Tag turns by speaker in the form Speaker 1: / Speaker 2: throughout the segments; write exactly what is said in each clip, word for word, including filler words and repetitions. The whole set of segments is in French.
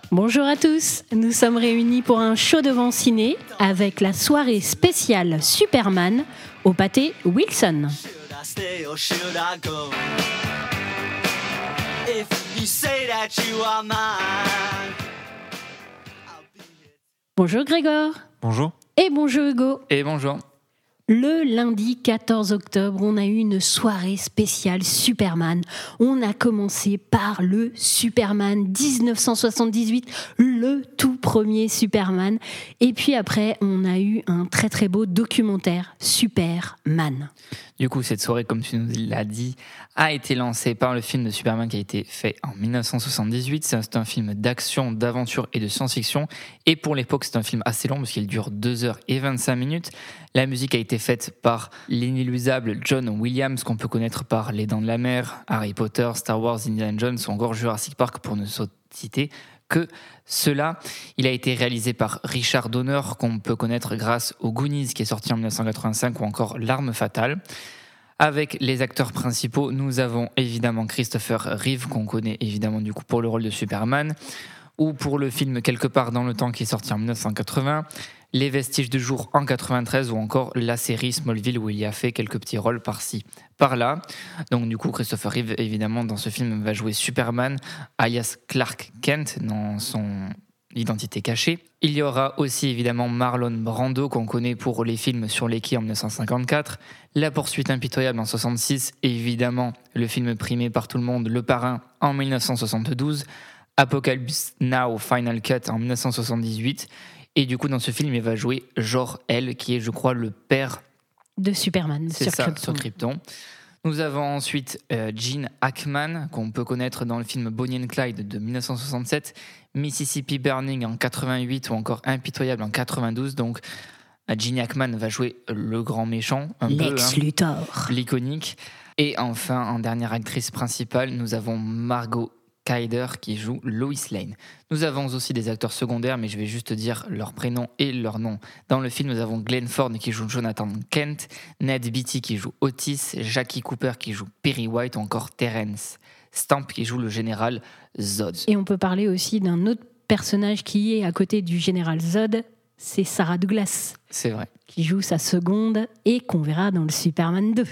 Speaker 1: Bonjour à tous, nous sommes réunis pour un show devant ciné avec la soirée spéciale Superman au pâté Wilson. Bonjour Grégor.
Speaker 2: Bonjour.
Speaker 1: Et bonjour Hugo.
Speaker 2: Et bonjour.
Speaker 1: Le lundi quatorze octobre, on a eu une soirée spéciale Superman. On a commencé par le Superman dix-neuf cent soixante-dix-huit, le tout premier Superman. Et puis après, on a eu un très très beau documentaire, Superman.
Speaker 2: Du coup, cette soirée, comme tu nous l'as dit, a été lancée par le film de Superman qui a été fait en dix-neuf cent soixante-dix-huit. C'est un film d'action, d'aventure et de science-fiction. Et pour l'époque, c'est un film assez long parce qu'il dure deux heures vingt-cinq minutes. La musique a été faite par l'inéluctable John Williams, qu'on peut connaître par Les Dents de la Mer, Harry Potter, Star Wars, Indiana Jones ou encore Jurassic Park, pour ne citer que cela. Il a été réalisé par Richard Donner, qu'on peut connaître grâce aux Goonies, qui est sorti en dix-neuf cent quatre-vingt-cinq, ou encore L'Arme Fatale. Avec les acteurs principaux, nous avons évidemment Christopher Reeve, qu'on connaît évidemment du coup pour le rôle de Superman, ou pour le film Quelque part dans le temps, qui est sorti en dix-neuf cent quatre-vingts, Les Vestiges du jour en quatre-vingt-treize, ou encore la série Smallville, où il y a fait quelques petits rôles par-ci, par-là. Donc du coup, Christopher Reeve, évidemment, dans ce film, va jouer Superman, alias Clark Kent, dans son identité cachée. Il y aura aussi évidemment Marlon Brando, qu'on connaît pour les films Sur les quais en dix-neuf cent cinquante-quatre, La poursuite impitoyable en soixante-six, et évidemment le film primé par tout le monde, Le Parrain en dix-neuf cent soixante-douze, Apocalypse Now Final Cut en dix-neuf cent soixante-dix-huit. Et du coup, dans ce film, il va jouer Jor-El, qui est, je crois, le père
Speaker 1: de Superman
Speaker 2: C'est
Speaker 1: sur
Speaker 2: ça,
Speaker 1: Krypton.
Speaker 2: sur Krypton. Nous avons ensuite euh, Gene Hackman, qu'on peut connaître dans le film Bonnie and Clyde de dix-neuf cent soixante-sept, Mississippi Burning en quatre-vingt-huit ou encore Impitoyable en quatre-vingt-douze. Donc, euh, Gene Hackman va jouer le grand méchant, un
Speaker 1: Lex
Speaker 2: peu, hein,
Speaker 1: Luthor,
Speaker 2: l'iconique. Et enfin, en dernière actrice principale, nous avons Margot Kidder qui joue Lois Lane. Nous avons aussi des acteurs secondaires, mais je vais juste dire leur prénom et leur nom. Dans le film, nous avons Glenn Ford qui joue Jonathan Kent, Ned Beatty qui joue Otis, Jackie Cooper qui joue Perry White, ou encore Terrence Stamp qui joue le général Zod.
Speaker 1: Et on peut parler aussi d'un autre personnage qui est à côté du général Zod, c'est Sarah Douglas.
Speaker 2: C'est vrai.
Speaker 1: Qui joue sa seconde et qu'on verra dans le Superman deux.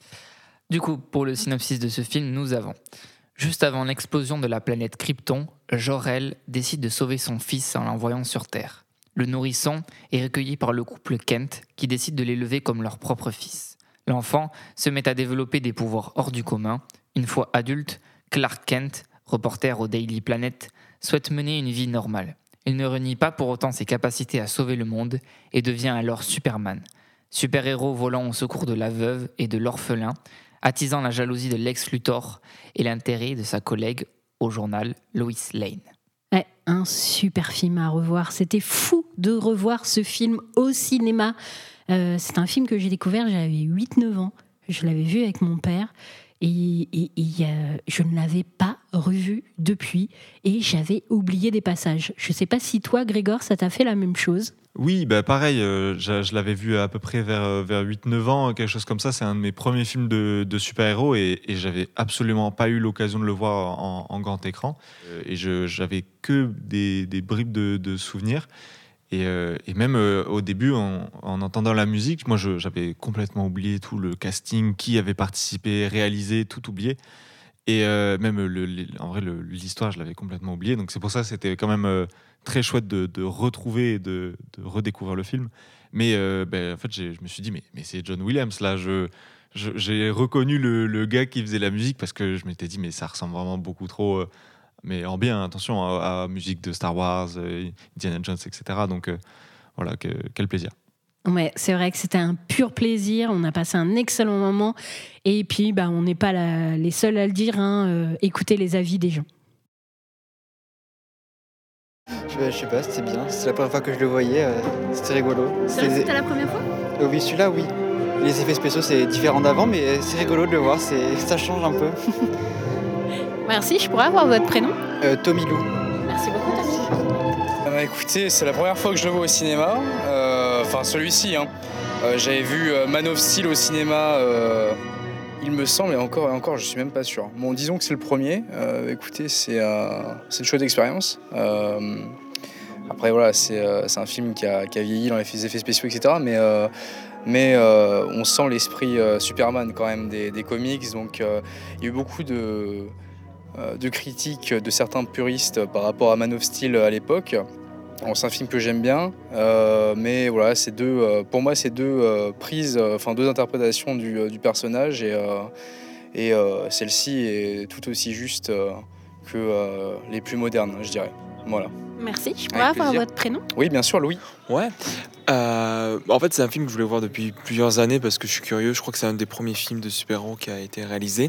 Speaker 2: Du coup, pour le synopsis de ce film, nous avons... Juste avant l'explosion de la planète Krypton, Jor-El décide de sauver son fils en l'envoyant sur Terre. Le nourrisson est recueilli par le couple Kent, qui décide de l'élever comme leur propre fils. L'enfant se met à développer des pouvoirs hors du commun. Une fois adulte, Clark Kent, reporter au Daily Planet, souhaite mener une vie normale. Il ne renie pas pour autant ses capacités à sauver le monde et devient alors Superman. Super-héros volant au secours de la veuve et de l'orphelin, attisant la jalousie de Lex Luthor et l'intérêt de sa collègue au journal, Lois Lane.
Speaker 1: Ouais, un super film à revoir. C'était fou de revoir ce film au cinéma. Euh, c'est un film que j'ai découvert, j'avais huit neuf ans. Je l'avais vu avec mon père et, et, et euh, je ne l'avais pas revu depuis et j'avais oublié des passages. Je ne sais pas si toi, Grégor, ça t'a fait la même chose.
Speaker 3: Oui, bah pareil, euh, je, je l'avais vu à peu près vers, vers huit neuf ans, quelque chose comme ça. C'est un de mes premiers films de, de super-héros et, et j'avais absolument pas eu l'occasion de le voir en, en grand écran. Euh, et je, j'avais que des, des bribes de, de souvenirs. Et, euh, et même euh, au début, en, en entendant la musique, moi je, j'avais complètement oublié tout le casting, qui avait participé, réalisé, tout oublié. Et euh, même, le, le, en vrai, le, l'histoire, je l'avais complètement oublié. Donc c'est pour ça que c'était quand même euh, très chouette de, de retrouver et de, de redécouvrir le film. Mais euh, ben, en fait, j'ai, je me suis dit, mais, mais c'est John Williams, là. Je, je, j'ai reconnu le, le gars qui faisait la musique parce que je m'étais dit, mais ça ressemble vraiment beaucoup trop... Euh, mais en bien, attention, à, à musique de Star Wars, euh, Indiana Jones, et cetera. Donc euh, voilà, que, quel plaisir.
Speaker 1: Ouais, c'est vrai que c'était un pur plaisir. On a passé un excellent moment. Et puis, bah, on n'est pas la, les seuls à le dire. Hein, euh, écoutez les avis des gens.
Speaker 4: Je, je sais pas, c'était bien. C'est la première fois que je le voyais. Euh, c'était rigolo.
Speaker 1: C'était, c'était la première fois ?
Speaker 4: euh, Oui, celui-là, oui. Les effets spéciaux, c'est différent d'avant, mais c'est rigolo de le voir. C'est, ça change un peu.
Speaker 1: Merci. Je pourrais avoir votre prénom ?
Speaker 4: euh, Tommy Lou.
Speaker 1: Merci beaucoup, Tommy.
Speaker 5: Bah, écoutez, c'est la première fois que je le vois au cinéma. Euh, Enfin, celui-ci. Hein. Euh, j'avais vu euh, Man of Steel au cinéma euh, Il me semble, et encore et encore, je suis même pas sûr. Bon, disons que c'est le premier. Euh, écoutez, c'est, euh, c'est une chouette expérience. Euh, après, voilà, c'est, euh, c'est un film qui a, qui a vieilli dans les effets spéciaux, et cetera. Mais, euh, mais euh, on sent l'esprit euh, Superman quand même des, des comics. Donc, euh, il y a eu beaucoup de, euh, de critiques de certains puristes par rapport à Man of Steel à l'époque. Bon, c'est un film que j'aime bien, euh, mais voilà, c'est deux, euh, pour moi, c'est deux euh, prises, euh, enfin deux interprétations du, euh, du personnage, et, euh, et euh, celle-ci est tout aussi juste euh, que euh, les plus modernes, je dirais. Voilà.
Speaker 1: Merci. Je pourrais
Speaker 5: Avec
Speaker 1: avoir
Speaker 5: plaisir.
Speaker 1: votre prénom ?
Speaker 5: Oui, bien sûr, Louis.
Speaker 6: Ouais. Euh, en fait, c'est un film que je voulais voir depuis plusieurs années parce que je suis curieux. Je crois que c'est un des premiers films de super-héros qui a été réalisé.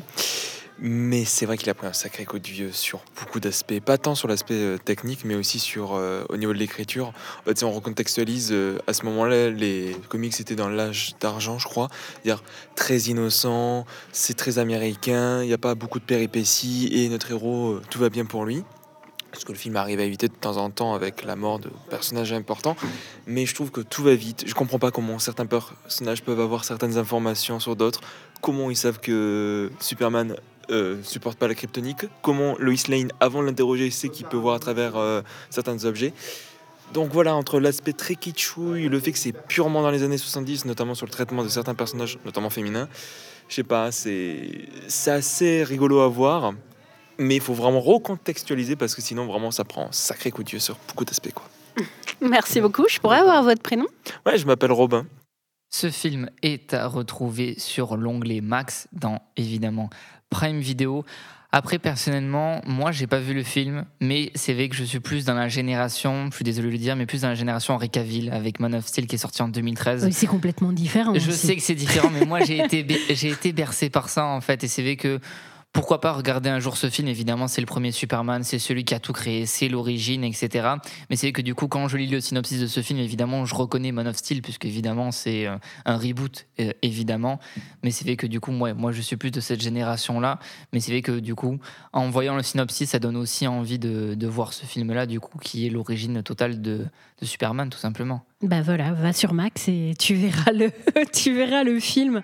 Speaker 6: Mais c'est vrai qu'il a pris un sacré coup de vieux sur beaucoup d'aspects, pas tant sur l'aspect euh, technique, mais aussi sur euh, au niveau de l'écriture. En fait, si on recontextualise, euh, à ce moment-là, les comics étaient dans l'âge d'argent, je crois, c'est-à-dire très innocent, c'est très américain, il n'y a pas beaucoup de péripéties et notre héros, euh, tout va bien pour lui. Parce que le film arrive à éviter de temps en temps avec la mort de personnages importants, mais je trouve que tout va vite. Je comprends pas comment certains personnages peuvent avoir certaines informations sur d'autres, comment ils savent que Superman euh, supporte pas la kryptonique, comment Lois Lane, avant de l'interroger, sait qu'il peut voir à travers euh, certains objets. Donc voilà, entre l'aspect très kitschouille, le fait que c'est purement dans les années soixante-dix, notamment sur le traitement de certains personnages, notamment féminins, je sais pas, c'est, c'est assez rigolo à voir. Mais il faut vraiment recontextualiser parce que sinon, vraiment, ça prend un sacré coup de vieux sur beaucoup d'aspects, quoi.
Speaker 1: Merci beaucoup. Je pourrais avoir votre prénom ?
Speaker 6: Ouais, je m'appelle Robin.
Speaker 2: Ce film est à retrouver sur l'onglet Max dans, évidemment, Prime Video. Après, personnellement, moi, j'ai pas vu le film, mais c'est vrai que je suis plus dans la génération, je suis désolé de le dire, mais plus dans la génération Henry Cavill avec Man of Steel qui est sorti en deux mille treize.
Speaker 1: Oui, c'est complètement différent.
Speaker 2: Je
Speaker 1: aussi.
Speaker 2: sais que c'est différent, mais moi, j'ai été, j'ai été bercé par ça, en fait, et c'est vrai que pourquoi pas regarder un jour ce film. Évidemment, c'est le premier Superman, c'est celui qui a tout créé, c'est l'origine, et cetera. Mais c'est vrai que du coup, quand je lis le synopsis de ce film, évidemment, je reconnais Man of Steel, puisque évidemment, c'est un reboot, évidemment. Mais c'est vrai que du coup, moi, moi, je suis plus de cette génération-là. Mais c'est vrai que du coup, en voyant le synopsis, ça donne aussi envie de, de voir ce film-là, du coup, qui est l'origine totale de, de Superman, tout simplement.
Speaker 1: Bah voilà, va sur Max et tu verras le, tu verras le film.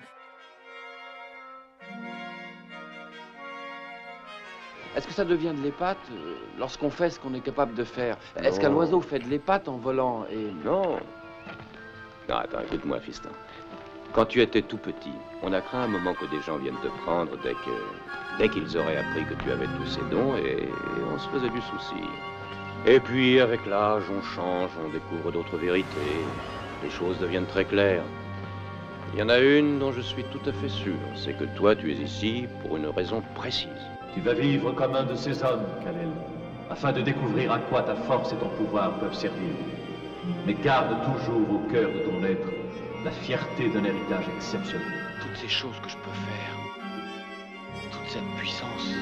Speaker 7: Est-ce que ça devient de l'épate euh, lorsqu'on fait ce qu'on est capable de faire? Est-ce qu'un oiseau fait de l'épate en volant et...
Speaker 8: Non. Non, attends, écoute-moi, fiston. Quand tu étais tout petit, on a craint un moment que des gens viennent te prendre dès que... dès qu'ils auraient appris que tu avais tous ces dons et... et on se faisait du souci. Et puis, avec l'âge, on change, on découvre d'autres vérités. Les choses deviennent très claires. Il y en a une dont je suis tout à fait sûr, c'est que toi, tu es ici pour une raison précise.
Speaker 9: Tu vas vivre comme un de ces hommes, Kal-El, afin de découvrir à quoi ta force et ton pouvoir peuvent servir. Mais garde toujours au cœur de ton être la fierté d'un héritage exceptionnel.
Speaker 7: Toutes ces choses que je peux faire, toute cette puissance,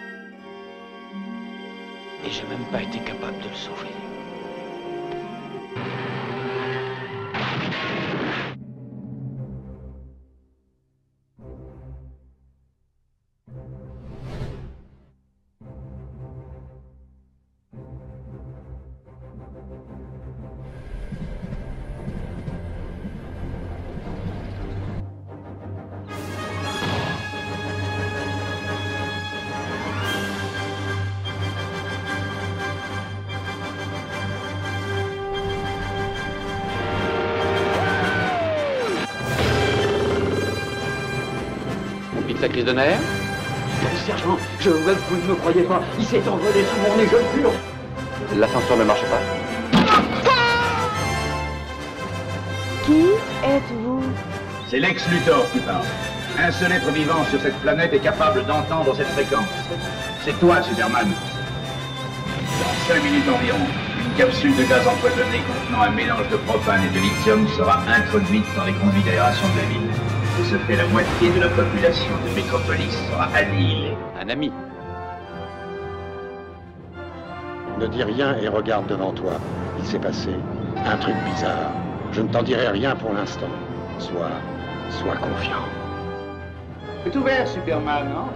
Speaker 7: et j'ai même pas été capable de le sauver.
Speaker 8: La crise de nerfs?
Speaker 10: Sergent, je vois que vous ne me croyez pas. Il s'est envolé sous mon nez, je le jure.
Speaker 8: L'ascenseur ne marche pas.
Speaker 11: Qui êtes-vous?
Speaker 9: C'est Lex Luthor qui parle. Un seul être vivant sur cette planète est capable d'entendre cette fréquence. C'est toi, Superman. Dans cinq minutes environ, une capsule de gaz empoisonné contenant un mélange de propane et de lithium sera introduite dans les conduits d'aération de la ville. De ce fait, la moitié de la population de Métropolis sera annihilée.
Speaker 8: Un ami.
Speaker 10: Ne dis rien et regarde devant toi. Il s'est passé un truc bizarre. Je ne t'en dirai rien pour l'instant. Sois... sois confiant.
Speaker 9: C'est ouvert, Superman, non?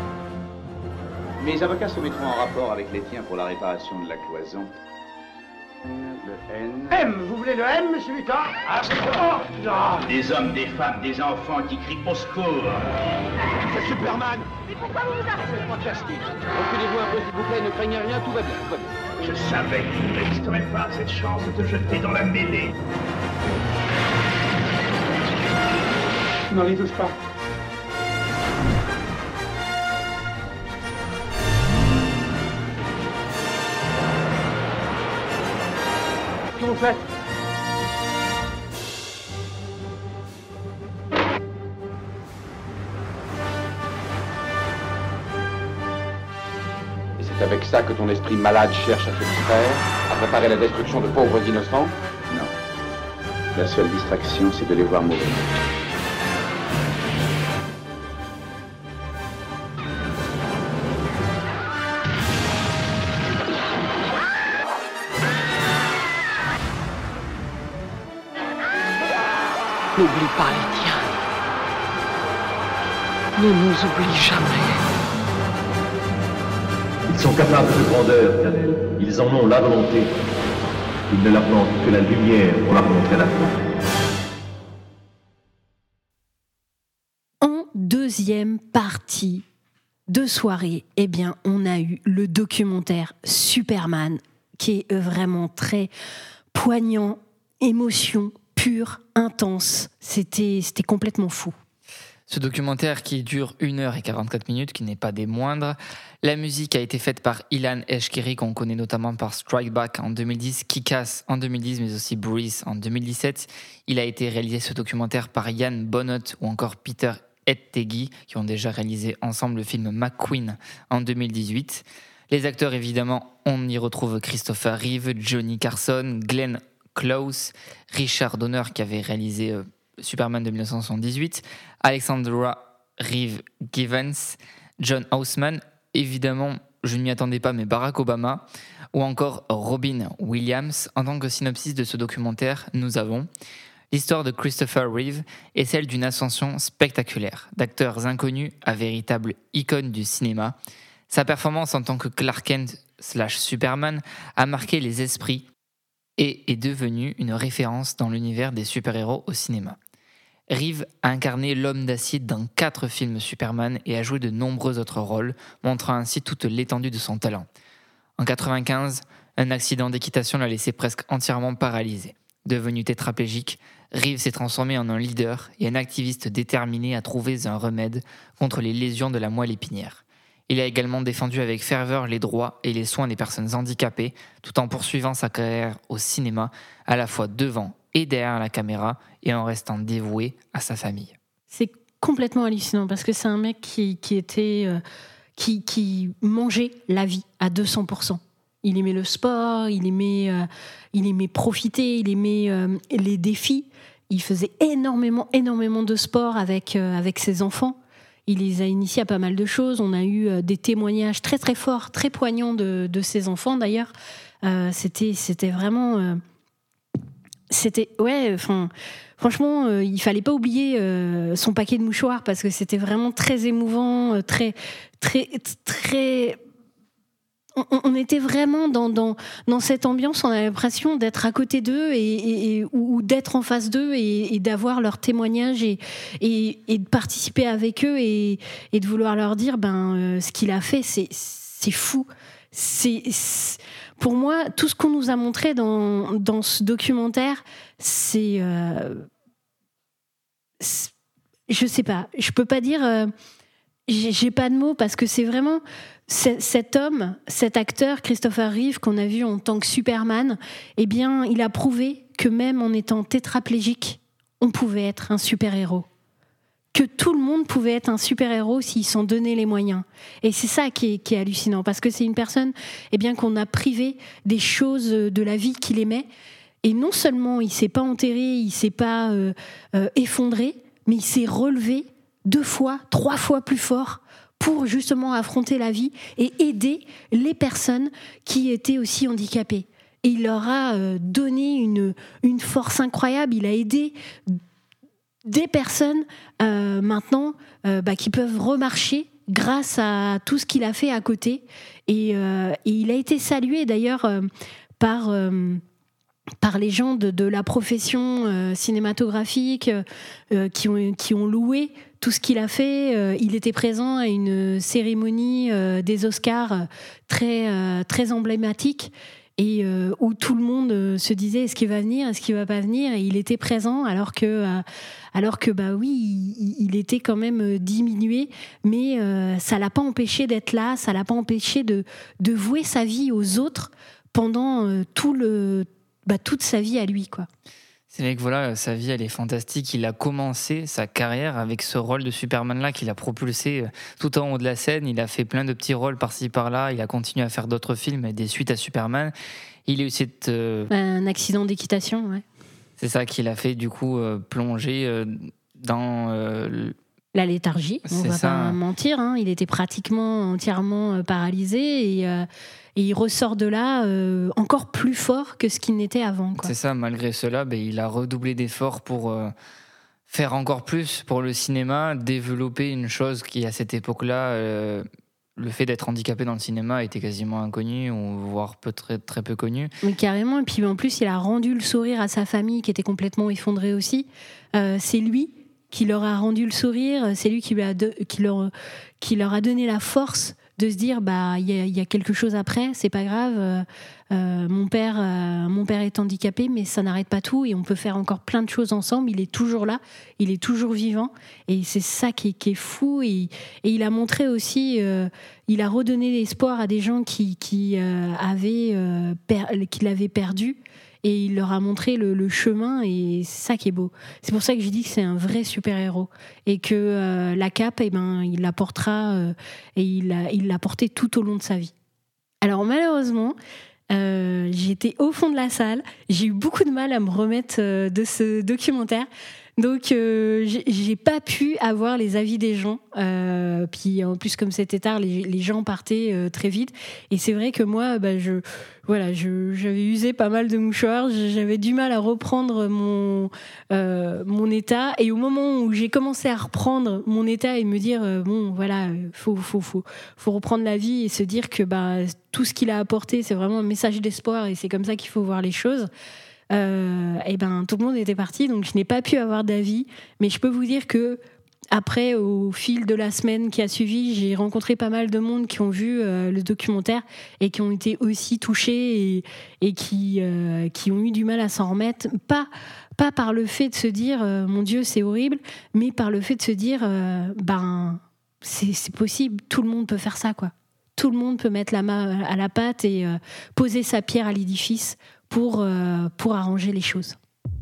Speaker 9: Mes avocats se mettront en rapport avec les tiens pour la réparation de la cloison. M, vous voulez le M, monsieur Luthor? Ah, oh, non. Des hommes, des femmes, des enfants qui crient au secours. C'est Superman.
Speaker 11: Mais pourquoi vous vous arrêtez?
Speaker 9: C'est fantastique.
Speaker 7: Reculez-vous un peu, s'il vous plaît, ne craignez rien, tout va bien, tout va bien.
Speaker 9: Je savais que tu ne risquerais pas cette chance de te jeter dans la mêlée. Non, n'y touche pas. Qu'est-ce que vous faites?
Speaker 7: Et c'est avec ça que ton esprit malade cherche à se distraire, à préparer la destruction de pauvres innocents?
Speaker 8: Non. La seule distraction, c'est de les voir mourir.
Speaker 12: N'oublie pas les tiens. Ne nous oublie jamais.
Speaker 13: Ils sont capables de grandeur, Kal-El. Ils en ont la volonté. Ils ne leur manquent que la lumière pour leur montrer la fin.
Speaker 1: En deuxième partie de soirée, eh bien, on a eu le documentaire Superman, qui est vraiment très poignant, émotion pure, intense. C'était, c'était complètement fou.
Speaker 2: Ce documentaire qui dure une heure et quarante-quatre minutes, qui n'est pas des moindres. La musique a été faite par Ilan Eshkeri, qu'on connaît notamment par Strike Back en deux mille dix, Kick-Ass en deux mille dix, mais aussi Breeze en deux mille dix-sept. Il a été réalisé, ce documentaire, par Yann Bonnot ou encore Peter Ettegi, qui ont déjà réalisé ensemble le film McQueen en deux mille dix-huit. Les acteurs, évidemment, on y retrouve Christopher Reeve, Johnny Carson, Glenn Close, Richard Donner, qui avait réalisé euh, Superman de dix-neuf cent soixante-dix-huit, Alexandra Reeve Givens, John Houseman, évidemment, je ne m'y attendais pas, mais Barack Obama, ou encore Robin Williams. En tant que synopsis de ce documentaire, nous avons l'histoire de Christopher Reeve est celle d'une ascension spectaculaire, d'acteurs inconnus à véritable icône du cinéma. Sa performance en tant que Clark Kent slash Superman a marqué les esprits et est devenu une référence dans l'univers des super-héros au cinéma. Reeve a incarné l'homme d'acier dans quatre films Superman et a joué de nombreux autres rôles, montrant ainsi toute l'étendue de son talent. En quatre-vingt-quinze, un accident d'équitation l'a laissé presque entièrement paralysé. Devenu tétraplégique, Reeve s'est transformé en un leader et un activiste déterminé à trouver un remède contre les lésions de la moelle épinière. Il a également défendu avec ferveur les droits et les soins des personnes handicapées, tout en poursuivant sa carrière au cinéma, à la fois devant et derrière la caméra, et en restant dévoué à sa famille.
Speaker 1: C'est complètement hallucinant, parce que c'est un mec qui, qui, était, euh, qui, qui mangeait la vie à deux cents pour cent. Il aimait le sport, il aimait, euh, il aimait profiter, il aimait euh, les défis. Il faisait énormément, énormément de sport avec, euh, avec ses enfants. Il les a initiés à pas mal de choses. On a eu euh, des témoignages très très forts, très poignants de, de ses enfants d'ailleurs. Euh, c'était, c'était vraiment... Euh, c'était... Ouais, enfin... Franchement, euh, il fallait pas oublier euh, son paquet de mouchoirs, parce que c'était vraiment très émouvant, euh, très... très, très on, on était vraiment dans, dans, dans cette ambiance. On a l'impression d'être à côté d'eux et, et, et, ou d'être en face d'eux et, et d'avoir leurs témoignages et, et, et de participer avec eux et, et de vouloir leur dire ben, euh, ce qu'il a fait, c'est, c'est fou. C'est, c'est, pour moi, tout ce qu'on nous a montré dans, dans ce documentaire, c'est, euh, c'est... Je sais pas. Je peux pas dire... Euh, j'ai, j'ai pas de mots, parce que c'est vraiment... Cet homme, cet acteur, Christopher Reeve, qu'on a vu en tant que Superman, eh bien, il a prouvé que même en étant tétraplégique, on pouvait être un super-héros. Que tout le monde pouvait être un super-héros s'ils s'en donnaient les moyens. Et c'est ça qui est, qui est hallucinant, parce que c'est une personne eh bien, qu'on a privé des choses de la vie qu'il aimait. Et non seulement il ne s'est pas enterré, il ne s'est pas euh, euh, effondré, mais il s'est relevé deux fois, trois fois plus fort pour justement affronter la vie et aider les personnes qui étaient aussi handicapées. Et il leur a euh, donné une, une force incroyable. Il a aidé des personnes euh, maintenant euh, bah, qui peuvent remarcher grâce à tout ce qu'il a fait à côté. Et, euh, et il a été salué d'ailleurs euh, par euh, par les gens de, de la profession euh, cinématographique euh, qui ont qui ont loué tout ce qu'il a fait. Euh, il était présent à une cérémonie euh, des Oscars très euh, très emblématique. Et euh, où tout le monde euh, se disait est-ce qu'il va venir, est-ce qu'il va pas venir, et il était présent alors que euh, alors que bah oui il, il était quand même diminué, mais euh, ça l'a pas empêché d'être là, ça l'a pas empêché de de vouer sa vie aux autres pendant euh, tout le bah toute sa vie à lui, quoi.
Speaker 2: C'est vrai que voilà, sa vie, elle est fantastique. Il a commencé sa carrière avec ce rôle de Superman-là qu'il a propulsé tout en haut de la scène. Il a fait plein de petits rôles par-ci, par-là. Il a continué à faire d'autres films et des suites à Superman. Il a eu cette... Euh...
Speaker 1: Un accident d'équitation, ouais.
Speaker 2: C'est ça qui l'a fait, du coup, euh, plonger euh, dans... Euh,
Speaker 1: la léthargie, on
Speaker 2: c'est
Speaker 1: va
Speaker 2: ça.
Speaker 1: Pas mentir. Hein. Il était pratiquement entièrement paralysé et... Euh... Et il ressort de là euh, encore plus fort que ce qu'il n'était avant, quoi.
Speaker 2: C'est ça, malgré cela, ben, il a redoublé d'efforts pour euh, faire encore plus pour le cinéma, développer une chose qui, à cette époque-là, euh, le fait d'être handicapé dans le cinéma était quasiment inconnu, ou voire peu, très, très peu connu.
Speaker 1: Mais carrément, et puis en plus, il a rendu le sourire à sa famille qui était complètement effondrée aussi. Euh, c'est lui qui leur a rendu le sourire, c'est lui qui, lui a de, qui, leur, qui leur a donné la force de se dire bah il y, y a quelque chose après, c'est pas grave, euh, euh, mon père euh, mon père est handicapé, mais ça n'arrête pas tout et on peut faire encore plein de choses ensemble. Il est toujours là, il est toujours vivant, et c'est ça qui est, qui est fou. Et, et il a montré aussi, euh, il a redonné l'espoir à des gens qui qui euh, avaient euh, per- qui l'avaient perdu. Et il leur a montré le, le chemin, et c'est ça qui est beau. C'est pour ça que j'ai dit que c'est un vrai super-héros. Et que euh, la cape, eh ben, il la portera, euh, et il l'a, il l'a portée tout au long de sa vie. Alors malheureusement, euh, j'étais au fond de la salle. J'ai eu beaucoup de mal à me remettre euh, de ce documentaire. Donc, euh, j'ai, j'ai pas pu avoir les avis des gens. Euh, puis, en plus, comme c'était tard, les, les gens partaient euh, très vite. Et c'est vrai que moi, bah, je, voilà, je, j'avais usé pas mal de mouchoirs. J'avais du mal à reprendre mon, euh, mon état. Et au moment où j'ai commencé à reprendre mon état et me dire, euh, bon, voilà, faut, faut, faut, faut reprendre la vie et se dire que bah, tout ce qu'il a apporté, c'est vraiment un message d'espoir, et c'est comme ça qu'il faut voir les choses. Euh, et ben tout le monde était parti, donc je n'ai pas pu avoir d'avis, mais je peux vous dire que après, au fil de la semaine qui a suivi, j'ai rencontré pas mal de monde qui ont vu euh, le documentaire et qui ont été aussi touchés et, et qui, euh, qui ont eu du mal à s'en remettre, pas, pas par le fait de se dire euh, mon Dieu c'est horrible, mais par le fait de se dire euh, ben c'est, c'est possible, tout le monde peut faire ça, quoi. Tout le monde peut mettre la main à la pâte et euh, poser sa pierre à l'édifice pour, euh, pour arranger les choses.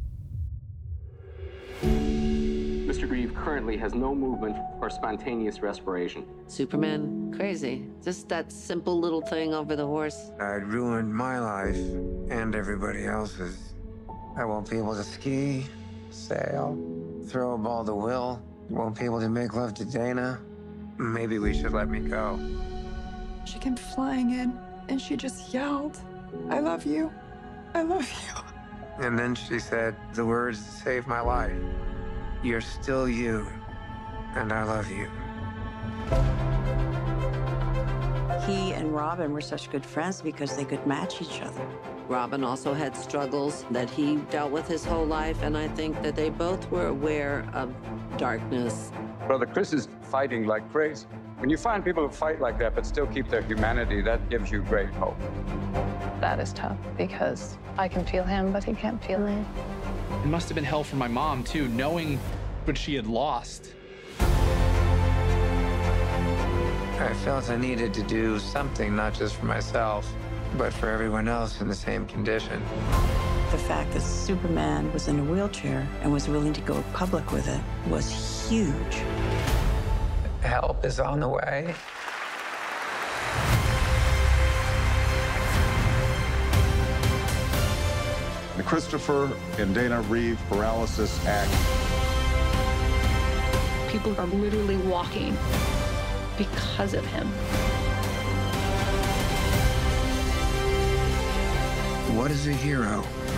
Speaker 14: Mister Grieve currently has no movement or spontaneous respiration.
Speaker 15: Superman, crazy. Just that simple little thing over the horse.
Speaker 16: I'd ruined my life and everybody else's. I won't be able to ski, sail, throw a ball to Will. Won't be able to make love to Dana. Maybe we should let me go.
Speaker 17: She came flying in and she just yelled, I love you. I love you.
Speaker 16: And then she said the words that saved my life. You're still you, and I love you.
Speaker 18: He and Robin were such good friends because they could match each other.
Speaker 15: Robin also had struggles that he dealt with his whole life, and I think that they both were aware of darkness.
Speaker 19: Brother Chris is fighting like crazy. When you find people who fight like that but still keep their humanity, that gives you great hope.
Speaker 20: That is tough because I can feel him, but he can't feel me.
Speaker 21: It must have been hell for my mom, too, knowing what she had lost.
Speaker 16: I felt I needed to do something, not just for myself, but for everyone else in the same condition.
Speaker 18: The fact that Superman was in a wheelchair and was willing to go public with it was huge.
Speaker 16: Help is on the way.
Speaker 22: The Christopher and Dana Reeve Paralysis Act.
Speaker 20: People are literally walking because of him.
Speaker 16: What is a hero?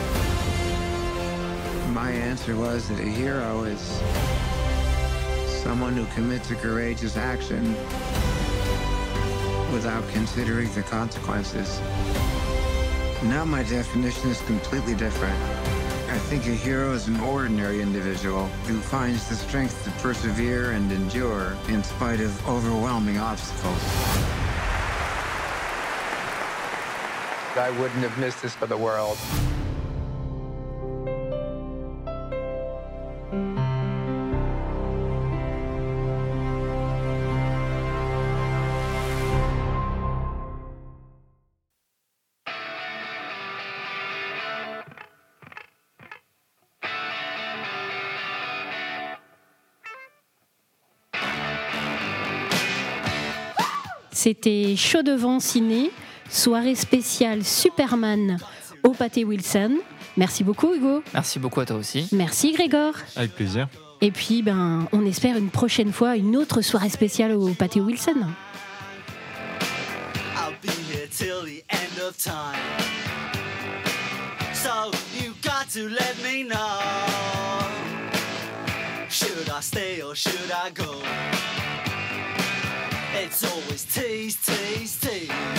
Speaker 16: My answer was that a hero is someone who commits a courageous action without considering the consequences. Now my definition is completely different. I think a hero is an ordinary individual who finds the strength to persevere and endure in spite of overwhelming obstacles.
Speaker 3: I wouldn't have missed this for the world.
Speaker 1: C'était Chaud devant ciné, soirée spéciale Superman au Pâté Wilson. Merci beaucoup Hugo.
Speaker 2: Merci beaucoup à toi aussi.
Speaker 1: Merci Grégor.
Speaker 4: Avec plaisir.
Speaker 1: Et puis ben, on espère une prochaine fois une autre soirée spéciale au Pâté Wilson.
Speaker 23: I'll be here till the end of time. So you got to let me know. Should I stay or should I go? It's always tease, tease, tease.